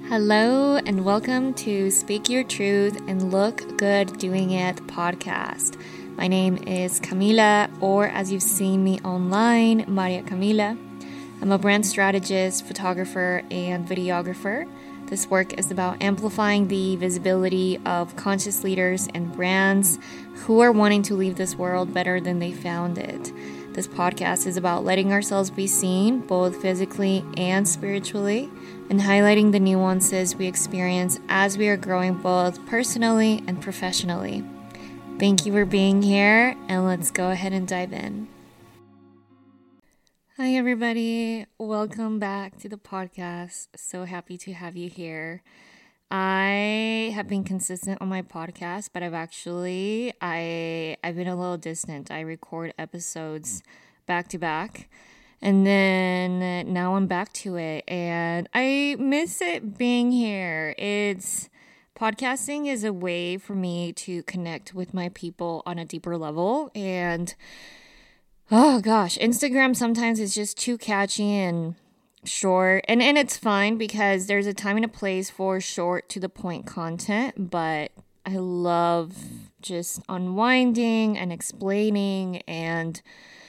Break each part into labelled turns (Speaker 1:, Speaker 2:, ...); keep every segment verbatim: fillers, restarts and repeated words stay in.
Speaker 1: Hello and welcome to Speak Your Truth and Look Good Doing It podcast. My name is Camila, or as you've seen me online, Maria Camila. I'm a brand strategist, photographer, and videographer. This work is about amplifying the visibility of conscious leaders and brands who are wanting to leave this world better than they found it. This podcast is about letting ourselves be seen, both physically and spiritually, and highlighting the nuances we experience as we are growing both personally and professionally. Thank you for being here, and let's go ahead and dive in. Hi, everybody. Welcome back to the podcast. So happy to have you here. I have been consistent on my podcast, but I've actually, I, I've been a little distant. I record episodes back to back, and then now I'm back to it, and I miss it being here. It's, podcasting is a way for me to connect with my people on a deeper level, and oh gosh, Instagram sometimes is just too catchy and short, and, and it's fine because there's a time and a place for short to the point content, but I love just unwinding and explaining. And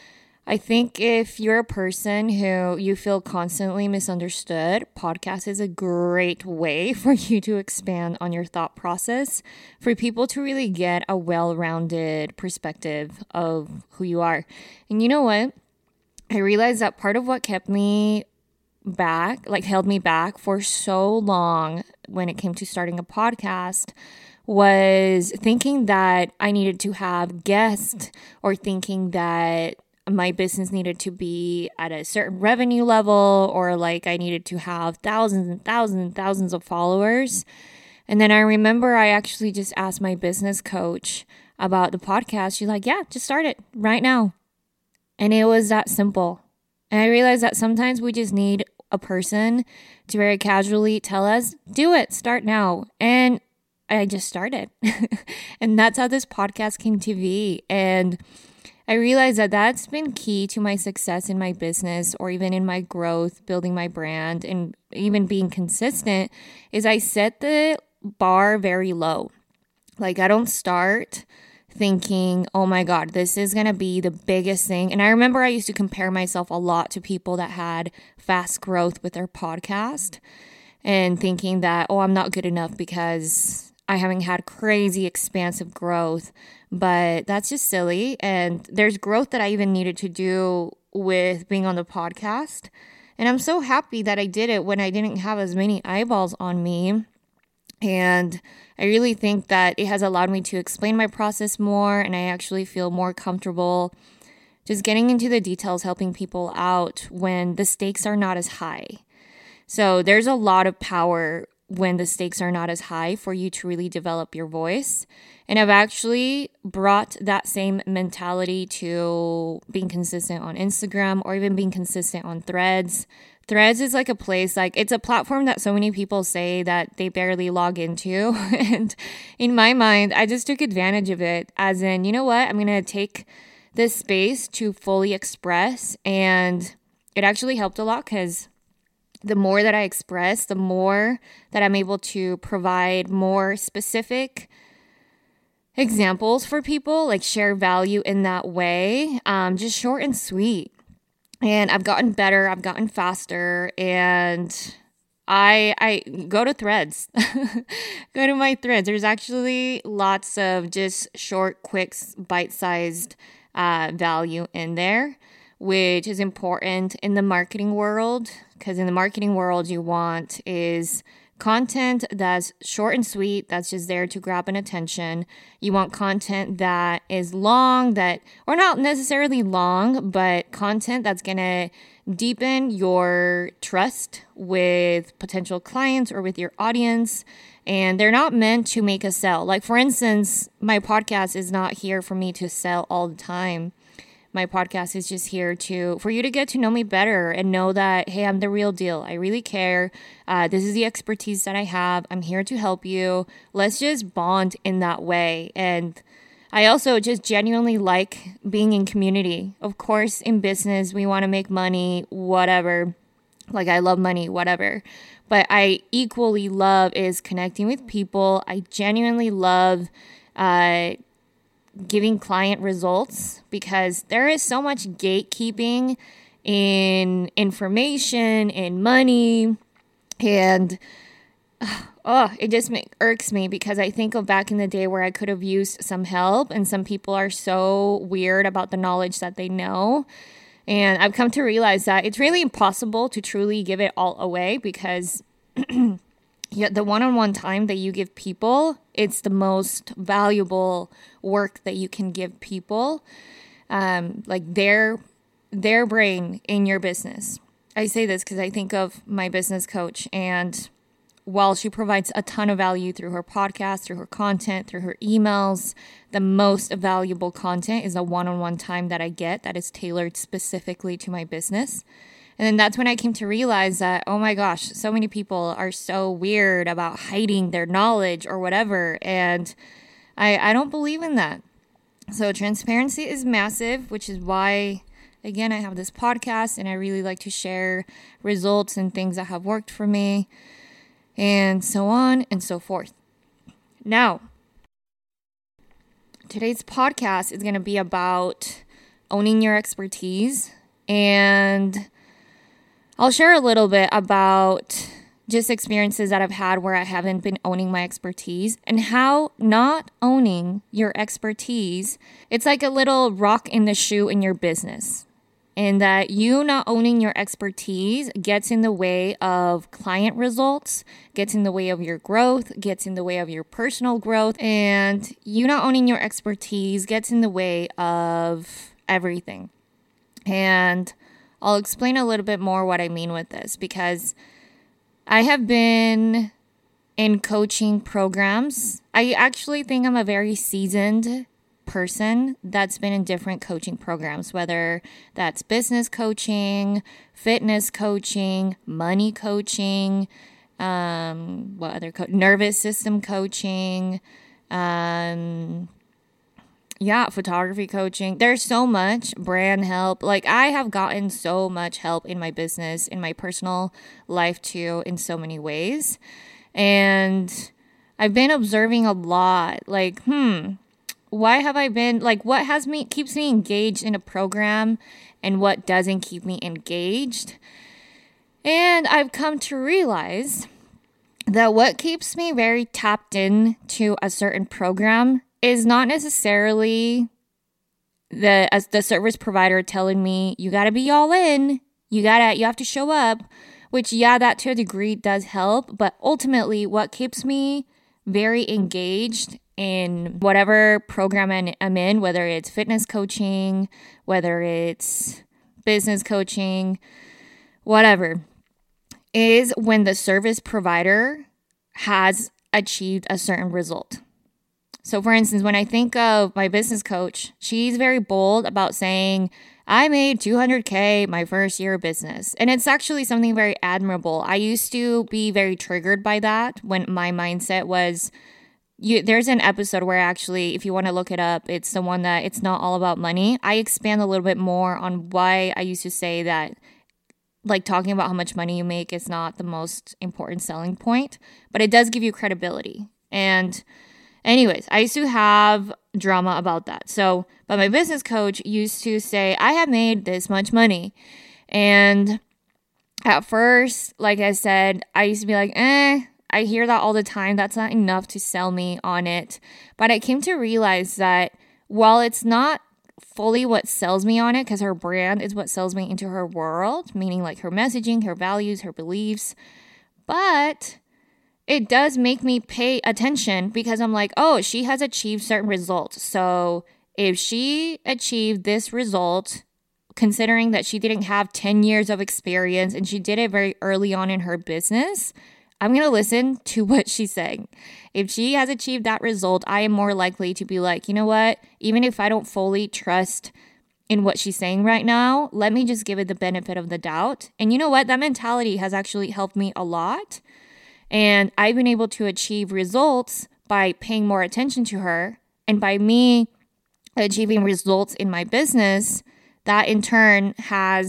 Speaker 1: I think if you're a person who you feel constantly misunderstood, podcast is a great way for you to expand on your thought process, for people to really get a well-rounded perspective of who you are. And you know what? I realized that part of what kept me back, like held me back for so long when it came to starting a podcast, was thinking that I needed to have guests, or thinking that my business needed to be at a certain revenue level, or like I needed to have thousands and thousands and thousands of followers. And then I remember I actually just asked my business coach about the podcast. She's like, yeah, just start it right now. And it was that simple. And I realized that sometimes we just need a person to very casually tell us, do it, start now. And I just started. And that's how this podcast came to be. And I realized that that's been key to my success in my business, or even in my growth, building my brand, and even being consistent, is I set the bar very low. Like, I don't start thinking, oh my God, this is going to be the biggest thing. And I remember I used to compare myself a lot to people that had fast growth with their podcast, and thinking that, oh, I'm not good enough because I haven't had crazy expansive growth. But that's just silly. And there's growth that I even needed to do with being on the podcast. And I'm so happy that I did it when I didn't have as many eyeballs on me. And I really think that it has allowed me to explain my process more, and I actually feel more comfortable just getting into the details, helping people out when the stakes are not as high. So there's a lot of power when the stakes are not as high for you to really develop your voice. And I've actually brought that same mentality to being consistent on Instagram, or even being consistent on Threads. Threads is like a place, like it's a platform that so many people say that they barely log into. And in my mind, I just took advantage of it, as in, you know what, I'm going to take this space to fully express. And it actually helped a lot, because the more that I express, the more that I'm able to provide more specific examples for people, like share value in that way, um, just short and sweet. And I've gotten better, I've gotten faster, and I I go to Threads. Go to my Threads. There's actually lots of just short, quick, bite-sized uh, value in there, which is important in the marketing world, because in the marketing world, you want is content that's short and sweet, that's just there to grab an attention. You want content that is long, that, or not necessarily long, but content that's going to deepen your trust with potential clients or with your audience. And they're not meant to make a sell. Like, for instance, my podcast is not here for me to sell all the time. My podcast is just here to for you to get to know me better and know that, hey, I'm the real deal. I really care. Uh, this is the expertise that I have. I'm here to help you. Let's just bond in that way. And I also just genuinely like being in community. Of course, in business, we want to make money, whatever. Like I love money, whatever. But I equally love is connecting with people. I genuinely love uh, giving client results because there is so much gatekeeping in information, in money, and oh, it just make, irks me because I think of back in the day where I could have used some help, and some people are so weird about the knowledge that they know. And I've come to realize that it's really impossible to truly give it all away because yeah, the one-on-one time that you give people, it's the most valuable work that you can give people, um, like their their brain in your business. I say this because I think of my business coach, and while she provides a ton of value through her podcast, through her content, through her emails, the most valuable content is a one-on-one time that I get that is tailored specifically to my business. And then that's when I came to realize that, oh my gosh, so many people are so weird about hiding their knowledge or whatever. And I, I don't believe in that. So transparency is massive, which is why, again, I have this podcast and I really like to share results and things that have worked for me, and so on and so forth. Now, today's podcast is going to be about owning your expertise, and I'll share a little bit about just experiences that I've had where I haven't been owning my expertise and how not owning your expertise, it's like a little rock in the shoe in your business. And that you not owning your expertise gets in the way of client results, gets in the way of your growth, gets in the way of your personal growth, and you not owning your expertise gets in the way of everything. And I'll explain a little bit more what I mean with this, because I have been in coaching programs. I actually think I'm a very seasoned person that's been in different coaching programs, whether that's business coaching, fitness coaching, money coaching, um, what other co- nervous system coaching, um, yeah, photography coaching. There's so much brand help. Like I have gotten so much help in my business, in my personal life too, in so many ways. And I've been observing a lot, like, hmm, why have I been, like, what has me, keeps me engaged in a program and what doesn't keep me engaged? And I've come to realize that what keeps me very tapped in to a certain program is not necessarily the, as the service provider telling me, you gotta be all in, you gotta, you have to show up, which, yeah, that to a degree does help. But ultimately what keeps me very engaged in whatever program I'm in, whether it's fitness coaching, whether it's business coaching, whatever, is when the service provider has achieved a certain result. So for instance, when I think of my business coach, she's very bold about saying, I made two hundred K my first year of business. And it's actually something very admirable. I used to be very triggered by that when my mindset was, You, there's an episode where actually, if you want to look it up, it's the one that it's not all about money. I expand a little bit more on why I used to say that, like, talking about how much money you make is not the most important selling point, but it does give you credibility. And anyways, I used to have drama about that. So, but my business coach used to say, I have made this much money. And at first, like I said, I used to be like, eh, I hear that all the time. That's not enough to sell me on it. But I came to realize that while it's not fully what sells me on it, because her brand is what sells me into her world, meaning like her messaging, her values, her beliefs, but it does make me pay attention because I'm like, oh, she has achieved certain results. So if she achieved this result, considering that she didn't have ten years of experience and she did it very early on in her business, I'm going to listen to what she's saying. If she has achieved that result, I am more likely to be like, you know what? Even if I don't fully trust in what she's saying right now, let me just give it the benefit of the doubt. And you know what? That mentality has actually helped me a lot. And I've been able to achieve results by paying more attention to her. And by me achieving results in my business, that in turn has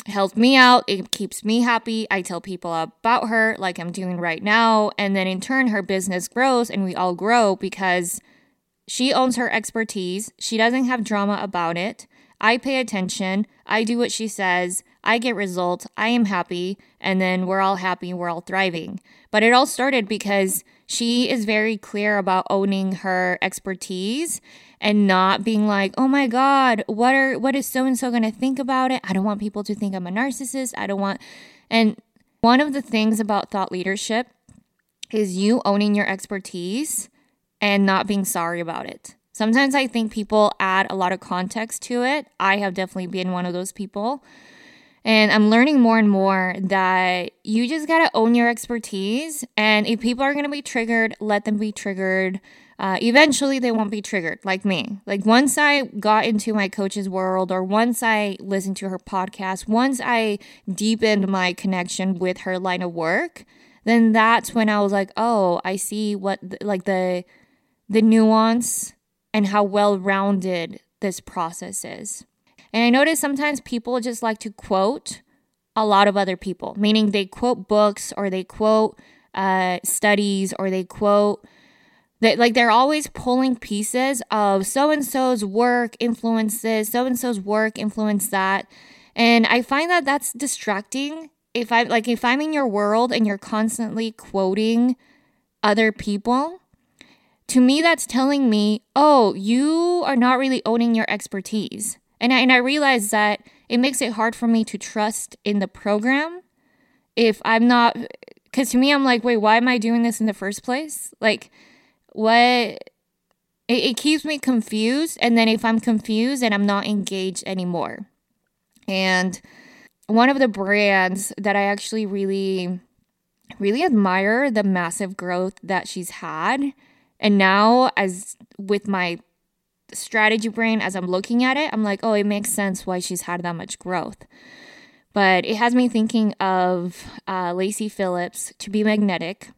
Speaker 1: helps me out. It keeps me happy. I tell people about her like I'm doing right now. And then in turn, her business grows and we all grow because she owns her expertise. She doesn't have drama about it. I pay attention. I do what she says. I get results. I am happy. And then we're all happy. We're all thriving. But it all started because she is very clear about owning her expertise and not being like, oh my God, what are what is so-and-so going to think about it? I don't want people to think I'm a narcissist. I don't want... And one of the things about thought leadership is you owning your expertise and not being sorry about it. Sometimes I think people add a lot of context to it. I have definitely been one of those people. And I'm learning more and more that you just got to own your expertise. And if people are going to be triggered, let them be triggered. Uh, eventually, they won't be triggered like me. Like once I got into my coach's world, or once I listened to her podcast, once I deepened my connection with her line of work, then that's when I was like, oh, I see what like the the nuance and how well-rounded this process is. And I notice sometimes people just like to quote a lot of other people, meaning they quote books or they quote uh, studies or they quote, they, like they're always pulling pieces of so-and-so's work influences, so-and-so's work influenced that. And I find that that's distracting. If I like, if I'm in your world and you're constantly quoting other people, to me, that's telling me, oh, you are not really owning your expertise. And I, and I realize that it makes it hard for me to trust in the program if I'm not, because to me, I'm like, wait, why am I doing this in the first place? Like, what, it, it keeps me confused. And then if I'm confused, then I'm not engaged anymore. And one of the brands that I actually really, really admire the massive growth that she's had. And now, as with my strategy brain, as I'm looking at it, I'm like, oh, it makes sense why she's had that much growth. But it has me thinking of uh, Lacy Phillips, To Be Magnetic.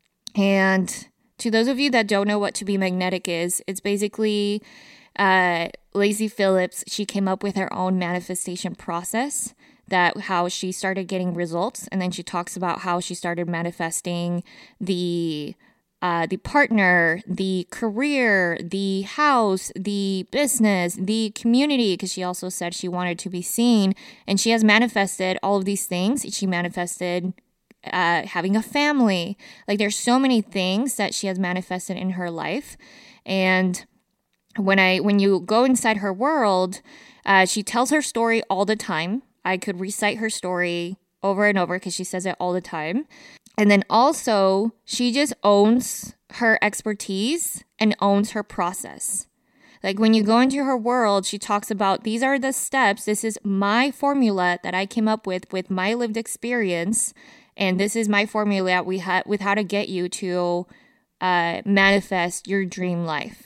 Speaker 1: And to those of you that don't know what To Be Magnetic is, it's basically uh, Lacy Phillips. She came up with her own manifestation process, that how she started getting results. And then she talks about how she started manifesting the Uh, the partner, the career, the house, the business, the community, because she also said she wanted to be seen. And she has manifested all of these things. She manifested uh, having a family. Like there's so many things that she has manifested in her life. And when I when you go inside her world, uh, she tells her story all the time. I could recite her story over and over because she says it all the time. And then also, she just owns her expertise and owns her process. Like when you go into her world, she talks about, these are the steps. This is my formula that I came up with with my lived experience. And this is my formula we ha- with how to get you to uh, manifest your dream life.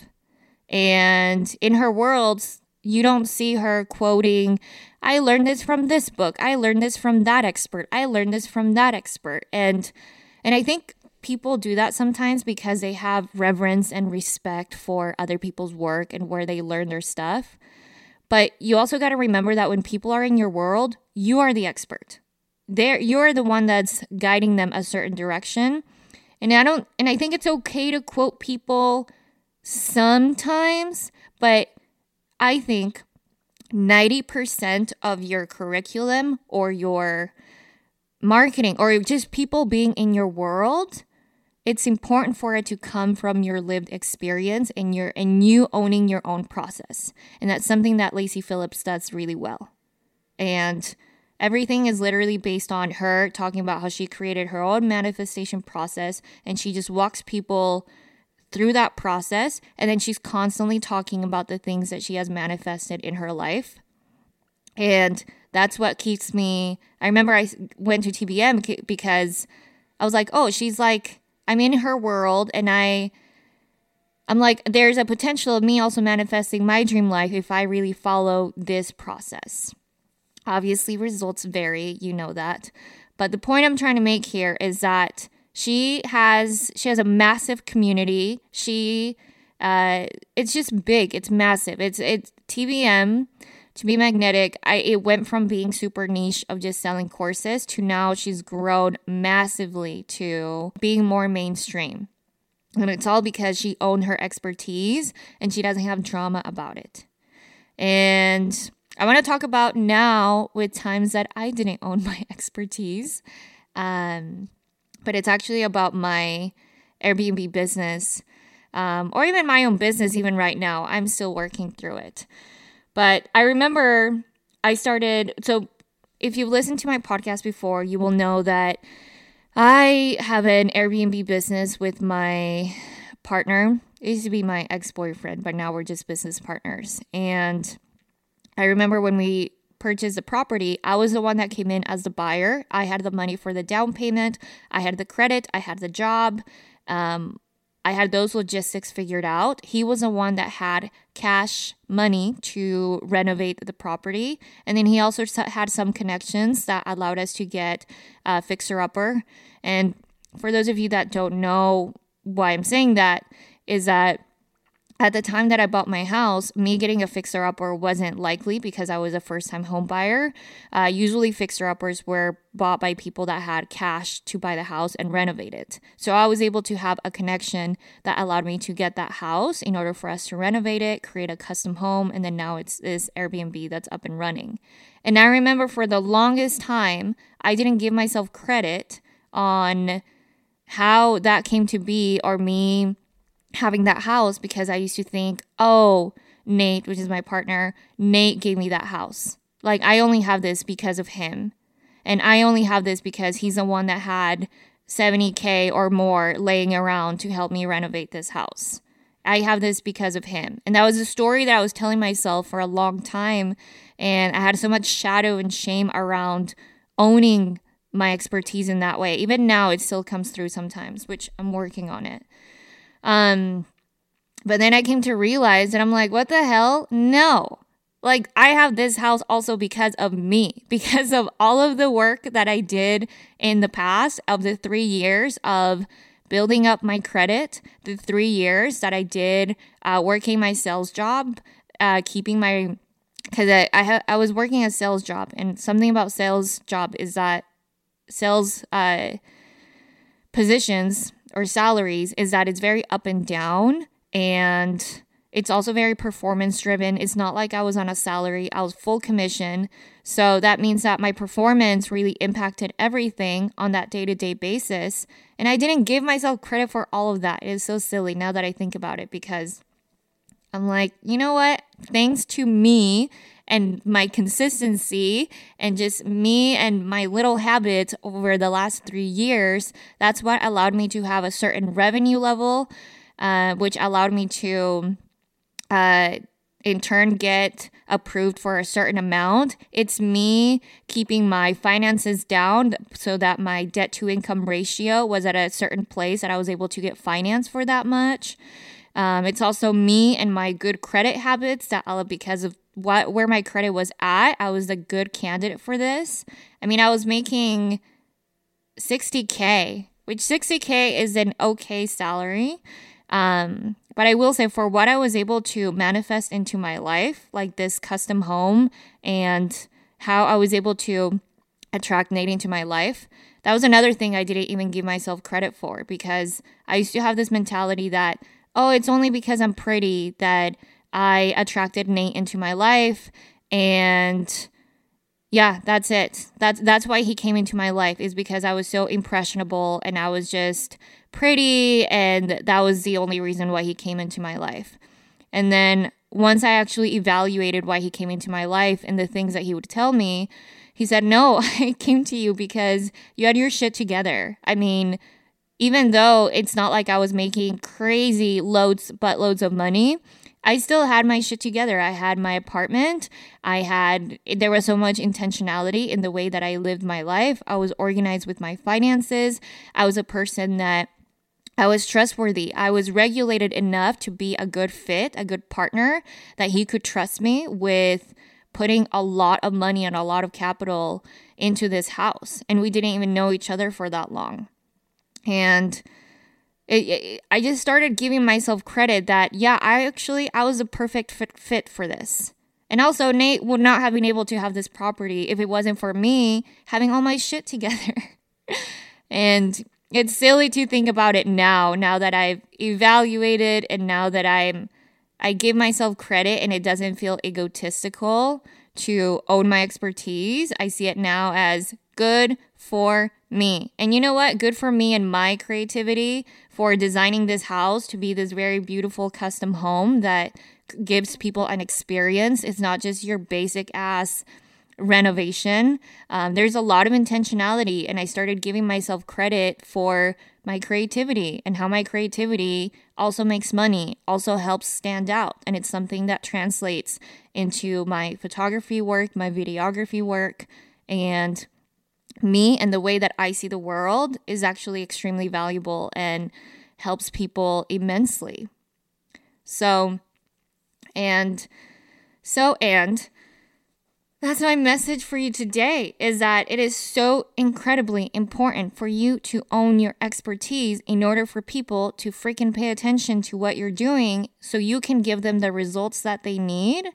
Speaker 1: And in her world, you don't see her quoting, I learned this from this book. I learned this from that expert. I learned this from that expert. And and I think people do that sometimes because they have reverence and respect for other people's work and where they learn their stuff. But you also got to remember that when people are in your world, you are the expert. They're, you're the one that's guiding them a certain direction. And I don't and I think it's okay to quote people sometimes, but I think ninety percent of your curriculum or your marketing or just people being in your world, it's important for it to come from your lived experience and your and you owning your own process. And that's something that Lacy Phillips does really well. And everything is literally based on her talking about how she created her own manifestation process, and she just walks people through that process, and then she's constantly talking about the things that she has manifested in her life. And that's what keeps me, I remember I went to T B M because I was like, oh, she's like, I'm in her world, and I, I'm like, there's a potential of me also manifesting my dream life if I really follow this process. Obviously, results vary, you know that. But the point I'm trying to make here is that She has she has a massive community. She uh, it's just big. It's massive. It's it's T B M, To Be Magnetic, I it went from being super niche of just selling courses to now she's grown massively to being more mainstream. And it's all because she owned her expertise and she doesn't have drama about it. And I want to talk about now with times that I didn't own my expertise. Um, but it's actually about my Airbnb business, um, or even my own business even right now. I'm still working through it. But I remember I started, so if you've listened to my podcast before, you will know that I have an Airbnb business with my partner. It used to be my ex-boyfriend, but now we're just business partners. And I remember when we purchased the property, I was the one that came in as the buyer. I had the money for the down payment. I had the credit. I had the job. Um, I had those logistics figured out. He was the one that had cash money to renovate the property. And then he also had some connections that allowed us to get a fixer-upper. And for those of you that don't know why I'm saying that, is that at the time that I bought my house, me getting a fixer-upper wasn't likely because I was a first-time home buyer. Uh, usually fixer-uppers were bought by people that had cash to buy the house and renovate it. So I was able to have a connection that allowed me to get that house in order for us to renovate it, create a custom home, and then now it's this Airbnb that's up and running. And I remember for the longest time, I didn't give myself credit on how that came to be or me having that house because I used to think, oh, Nate, which is my partner, Nate gave me that house. Like, I only have this because of him. And I only have this because he's the one that had seventy K or more laying around to help me renovate this house. I have this because of him. And that was a story that I was telling myself for a long time. And I had so much shadow and shame around owning my expertise in that way. Even now, it still comes through sometimes, which I'm working on it. Um, but then I came to realize that I'm like, what the hell? No. Like, I have this house also because of me, because of all of the work that I did in the past of the three years of building up my credit, the three years that I did uh, working my sales job, uh, keeping my, because I I, ha- I was working a sales job, and something about sales job is that sales uh, positions or salaries is that it's very up and down, and it's also very performance driven. It's not like I was on a salary. I was full commission. So that means that my performance really impacted everything on that day-to-day basis. And I didn't give myself credit for all of that. It is so silly now that I think about it, because I'm like, you know what? Thanks to me and my consistency and just me and my little habits over the last three years, that's what allowed me to have a certain revenue level, uh, which allowed me to, uh, in turn, get approved for a certain amount. It's me keeping my finances down so that my debt to income ratio was at a certain place that I was able to get financed for that much. Um, it's also me and my good credit habits that I'll, because of what where my credit was at, I was a good candidate for this. I mean, I was making sixty K, which sixty K is an okay salary. Um, but I will say, for what I was able to manifest into my life, like this custom home and how I was able to attract Nate into my life, that was another thing I didn't even give myself credit for, because I used to have this mentality that, oh, it's only because I'm pretty that I attracted Nate into my life, and yeah, that's it. That's that's why he came into my life, is because I was so impressionable and I was just pretty, and that was the only reason why he came into my life. And then once I actually evaluated why he came into my life and the things that he would tell me, he said, no, I came to you because you had your shit together. I mean, even though it's not like I was making crazy loads, buttloads of money, I still had my shit together. I had my apartment. I had, there was so much intentionality in the way that I lived my life. I was organized with my finances. I was a person that I was trustworthy. I was regulated enough to be a good fit, a good partner, that he could trust me with putting a lot of money and a lot of capital into this house. And we didn't even know each other for that long. And it, it, I just started giving myself credit that, yeah, I actually, I was a perfect fit, fit for this. And also, Nate would not have been able to have this property if it wasn't for me having all my shit together. And it's silly to think about it now, now that I've evaluated and now that I'm, I give myself credit and it doesn't feel egotistical to own my expertise. I see it now as good for me. And you know what? Good for me and my creativity for designing this house to be this very beautiful custom home that gives people an experience. It's not just your basic ass renovation. Um, there's a lot of intentionality, and I started giving myself credit for my creativity and how my creativity also makes money, also helps stand out. And it's something that translates into my photography work, my videography work, and me and the way that I see the world is actually extremely valuable and helps people immensely. So, and, so, and, that's my message for you today, is that it is so incredibly important for you to own your expertise in order for people to freaking pay attention to what you're doing so you can give them the results that they need.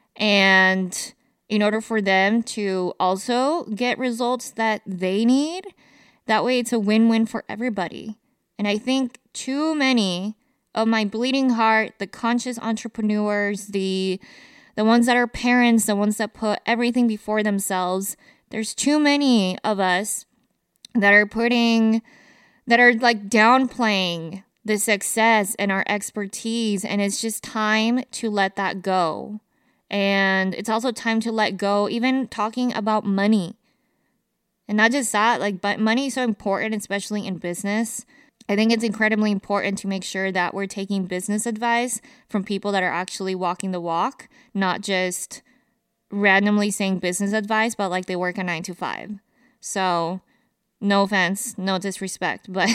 Speaker 1: And in order for them to also get results that they need, that way it's a win-win for everybody. And I think too many of my bleeding heart, the conscious entrepreneurs, the the ones that are parents, the ones that put everything before themselves, there's too many of us that are putting, that are like downplaying the success and our expertise. And it's just time to let that go. And it's also time to let go, even talking about money. And not just that, like, but money is so important, especially in business. I think it's incredibly important to make sure that we're taking business advice from people that are actually walking the walk, not just randomly saying business advice, but like they work a nine to five. So no offense, no disrespect, but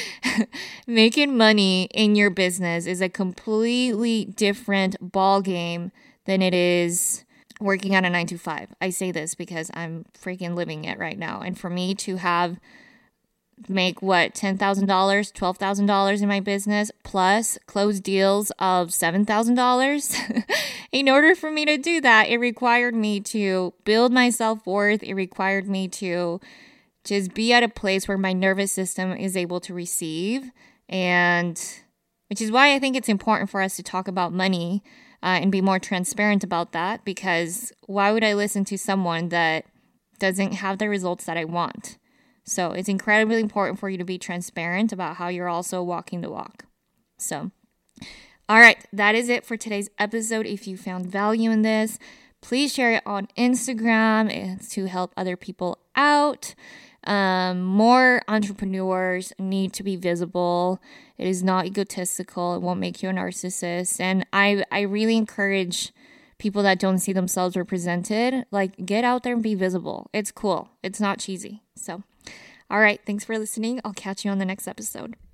Speaker 1: making money in your business is a completely different ball game than it is working at a nine to five. I say this because I'm freaking living it right now. And for me to have make what, ten thousand dollars, twelve thousand dollars in my business, plus close deals of seven thousand dollars. In order for me to do that, it required me to build my self-worth. It required me to just be at a place where my nervous system is able to receive. And which is why I think it's important for us to talk about money uh, and be more transparent about that, because why would I listen to someone that doesn't have the results that I want? So it's incredibly important for you to be transparent about how you're also walking the walk. So, all right, that is it for today's episode. If you found value in this, please share it on Instagram. It's to help other people out. Um, more entrepreneurs need to be visible. It is not egotistical. It won't make you a narcissist. And I, I really encourage people that don't see themselves represented, like, get out there and be visible. It's cool. It's not cheesy. So, all right. Thanks for listening. I'll catch you on the next episode.